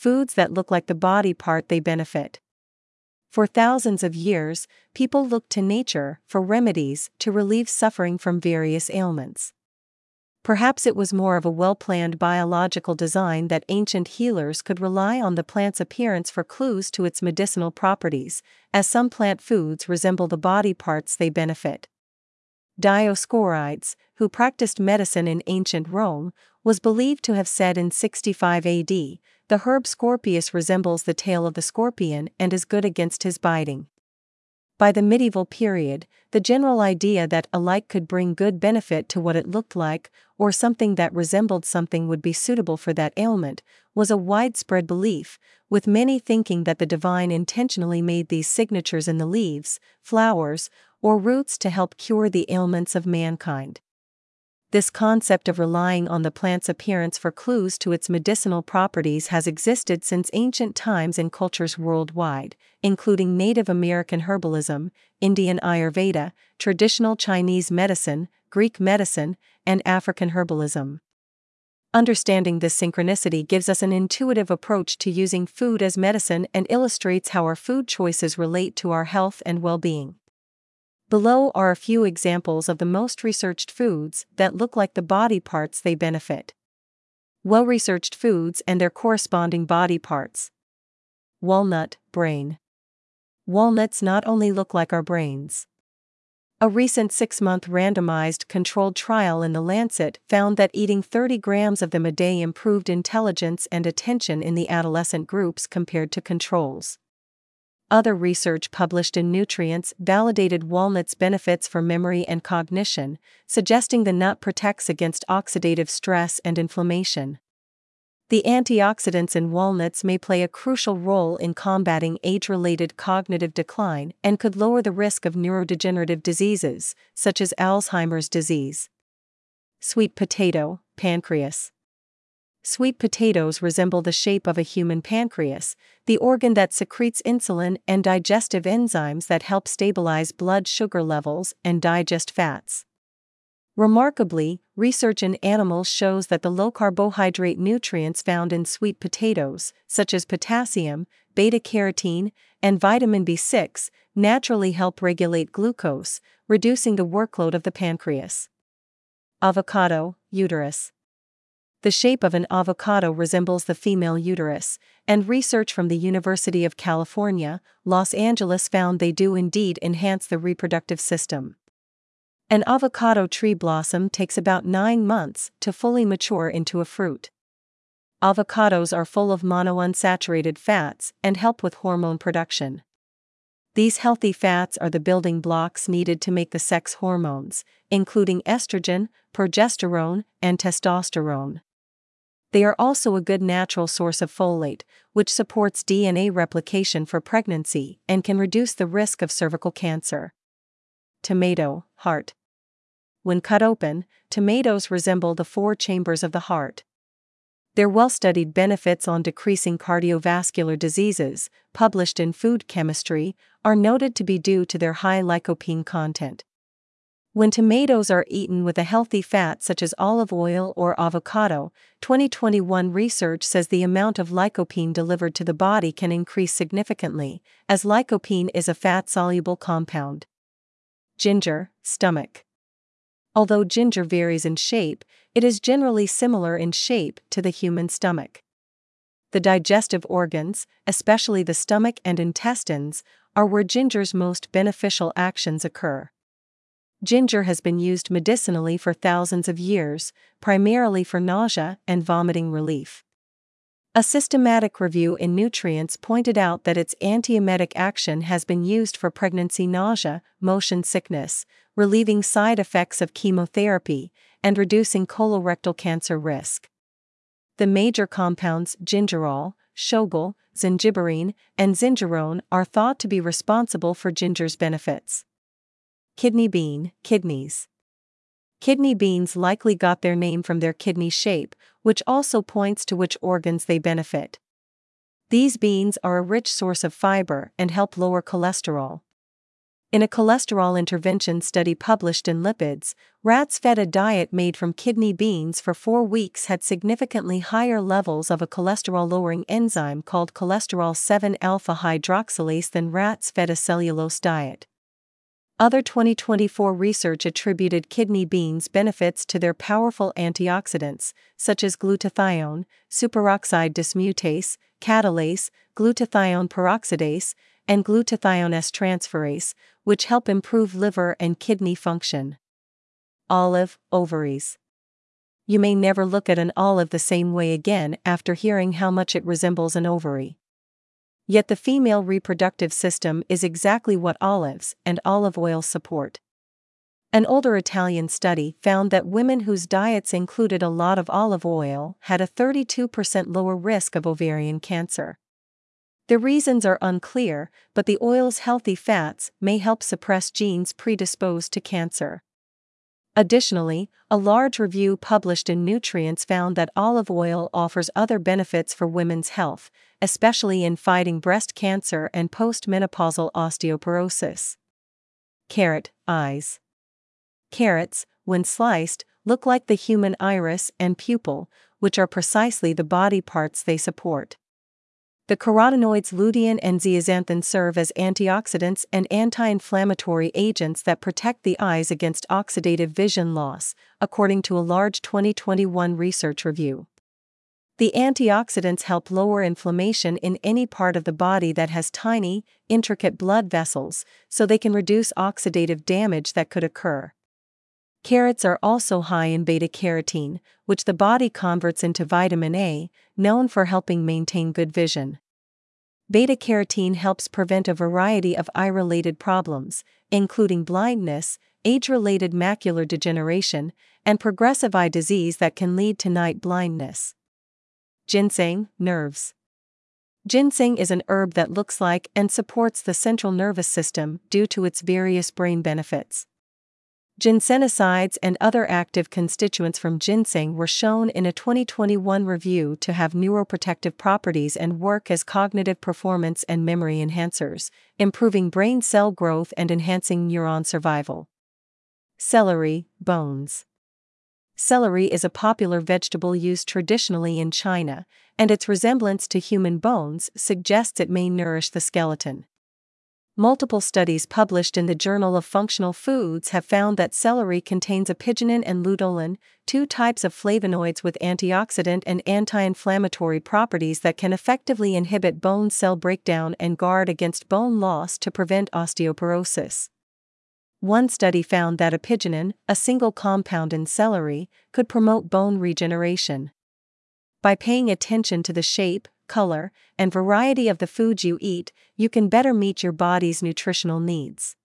foods that look like the body part they benefit. For thousands of years, people looked to nature for remedies to relieve suffering from various ailments. Perhaps it was more of a well-planned biological design that ancient healers could rely on the plant's appearance for clues to its medicinal properties, as some plant foods resemble the body parts they benefit. Dioscorides, who practiced medicine in ancient Rome, was believed to have said in 65 AD, "The herb Scorpius resembles the tail of the scorpion and is good against his biting." By the medieval period, the general idea that a like could bring good benefit to what it looked like, or something that resembled something would be suitable for that ailment, was a widespread belief, with many thinking that the divine intentionally made these signatures in the leaves, flowers, or roots to help cure the ailments of mankind. This concept of relying on the plant's appearance for clues to its medicinal properties has existed since ancient times in cultures worldwide, including Native American herbalism, Indian Ayurveda, traditional Chinese medicine, Greek medicine, and African herbalism. Understanding this synchronicity gives us an intuitive approach to using food as medicine and illustrates how our food choices relate to our health and well-being. Below are a few examples of the most researched foods that look like the body parts they benefit. Well-researched foods and their corresponding body parts. Walnut, brain. Walnuts not only look like our brains. A recent 6-month randomized controlled trial in The Lancet found that eating 30 grams of them a day improved intelligence and attention in the adolescent groups compared to controls. Other research published in Nutrients validated walnuts' benefits for memory and cognition, suggesting the nut protects against oxidative stress and inflammation. The antioxidants in walnuts may play a crucial role in combating age-related cognitive decline and could lower the risk of neurodegenerative diseases, such as Alzheimer's disease. Sweet potato, pancreas. Sweet potatoes resemble the shape of a human pancreas, the organ that secretes insulin and digestive enzymes that help stabilize blood sugar levels and digest fats. Remarkably, research in animals shows that the low-carbohydrate nutrients found in sweet potatoes, such as potassium, beta-carotene, and vitamin B6, naturally help regulate glucose, reducing the workload of the pancreas. Avocado, uterus. The shape of an avocado resembles the female uterus, and research from the University of California, Los Angeles found they do indeed enhance the reproductive system. An avocado tree blossom takes about 9 months to fully mature into a fruit. Avocados are full of monounsaturated fats and help with hormone production. These healthy fats are the building blocks needed to make the sex hormones, including estrogen, progesterone, and testosterone. They are also a good natural source of folate, which supports DNA replication for pregnancy and can reduce the risk of cervical cancer. Tomato, heart. When cut open, tomatoes resemble the 4 chambers of the heart. Their well-studied benefits on decreasing cardiovascular diseases, published in Food Chemistry, are noted to be due to their high lycopene content. When tomatoes are eaten with a healthy fat such as olive oil or avocado, 2021 research says the amount of lycopene delivered to the body can increase significantly, as lycopene is a fat-soluble compound. Ginger, stomach. Although ginger varies in shape, it is generally similar in shape to the human stomach. The digestive organs, especially the stomach and intestines, are where ginger's most beneficial actions occur. Ginger has been used medicinally for thousands of years, primarily for nausea and vomiting relief. A systematic review in Nutrients pointed out that its antiemetic action has been used for pregnancy nausea, motion sickness, relieving side effects of chemotherapy, and reducing colorectal cancer risk. The major compounds gingerol, shogal, zingiberine, and zingerone are thought to be responsible for ginger's benefits. Kidney bean, kidneys. Kidney beans likely got their name from their kidney shape, which also points to which organs they benefit. These beans are a rich source of fiber and help lower cholesterol. In a cholesterol intervention study published in Lipids, rats fed a diet made from kidney beans for 4 weeks had significantly higher levels of a cholesterol-lowering enzyme called cholesterol 7-alpha hydroxylase than rats fed a cellulose diet. Other 2024 research attributed kidney beans' benefits to their powerful antioxidants, such as glutathione, superoxide dismutase, catalase, glutathione peroxidase, and glutathione S-transferase, which help improve liver and kidney function. Olive, ovaries. You may never look at an olive the same way again after hearing how much it resembles an ovary. Yet the female reproductive system is exactly what olives and olive oil support. An older Italian study found that women whose diets included a lot of olive oil had a 32% lower risk of ovarian cancer. The reasons are unclear, but the oil's healthy fats may help suppress genes predisposed to cancer. Additionally, a large review published in Nutrients found that olive oil offers other benefits for women's health, especially in fighting breast cancer and postmenopausal osteoporosis. Carrot eyes. Carrots, when sliced, look like the human iris and pupil, which are precisely the body parts they support. The carotenoids lutein and zeaxanthin serve as antioxidants and anti-inflammatory agents that protect the eyes against oxidative vision loss, according to a large 2021 research review. The antioxidants help lower inflammation in any part of the body that has tiny, intricate blood vessels, so they can reduce oxidative damage that could occur. Carrots are also high in beta-carotene, which the body converts into vitamin A, known for helping maintain good vision. Beta-carotene helps prevent a variety of eye-related problems, including blindness, age-related macular degeneration, and progressive eye disease that can lead to night blindness. Ginseng, nerves. Ginseng is an herb that looks like and supports the central nervous system due to its various brain benefits. Ginsenosides and other active constituents from ginseng were shown in a 2021 review to have neuroprotective properties and work as cognitive performance and memory enhancers, improving brain cell growth and enhancing neuron survival. Celery, bones. Celery is a popular vegetable used traditionally in China, and its resemblance to human bones suggests it may nourish the skeleton. Multiple studies published in the Journal of Functional Foods have found that celery contains apigenin and luteolin, 2 types of flavonoids with antioxidant and anti-inflammatory properties that can effectively inhibit bone cell breakdown and guard against bone loss to prevent osteoporosis. One study found that apigenin, a single compound in celery, could promote bone regeneration. By paying attention to the shape, color, and variety of the foods you eat, you can better meet your body's nutritional needs.